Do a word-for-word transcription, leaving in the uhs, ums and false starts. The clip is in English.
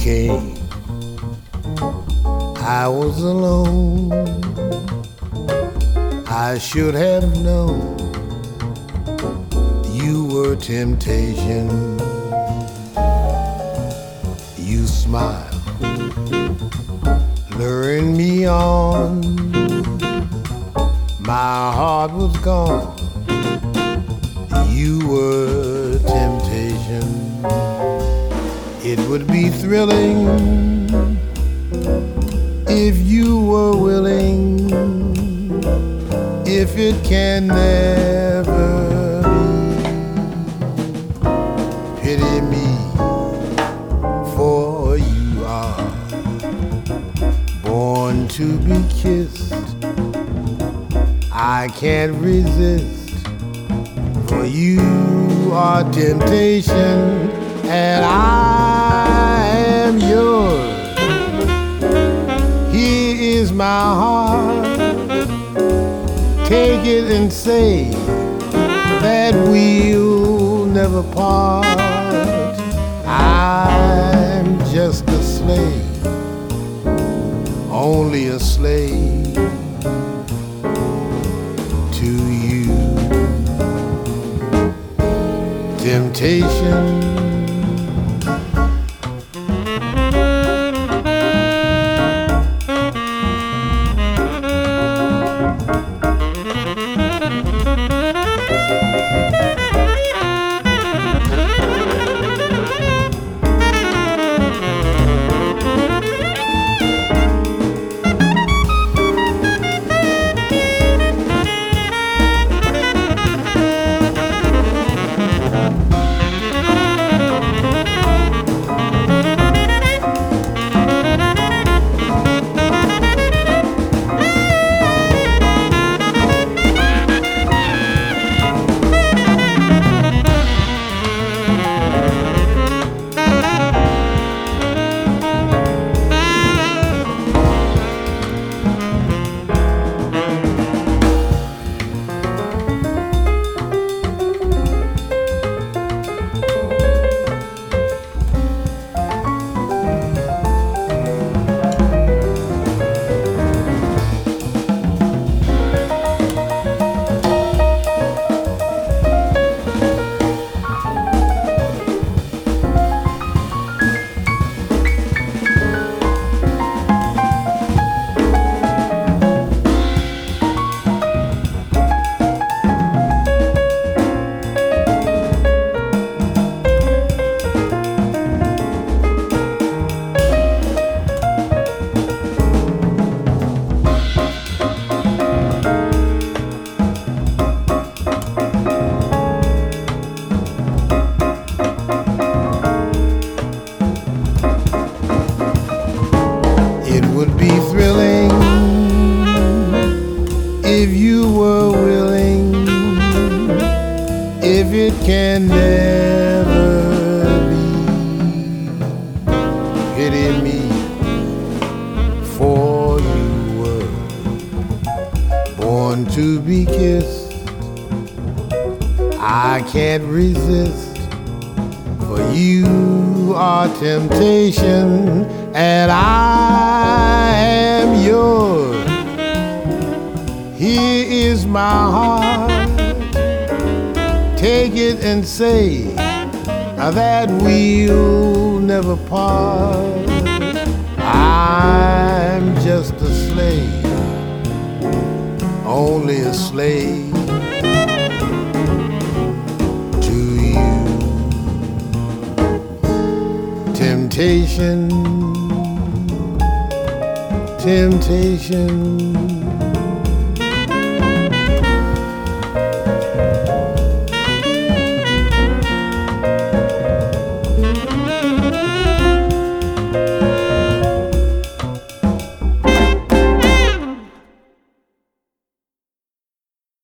came, I was alone. I should have known you were temptation. You smiled, luring me on. My heart was gone. You were temptation. It would be thrilling if you were willing. If it can never be, pity me, for you are born to be kissed. I can't resist, for you are temptation, and I am yours. Here is my heart. Take it and say that we'll never part. I'm just a slave, only a slave to you. Temptation. Be thrilling if you were willing. If it can never be, pity me, for you were born to be kissed. I can't resist, for you are temptation, and I am yours. Here is my heart. Take it and say that we'll never part. I'm just a slave, only a slave to you. Temptation, temptation.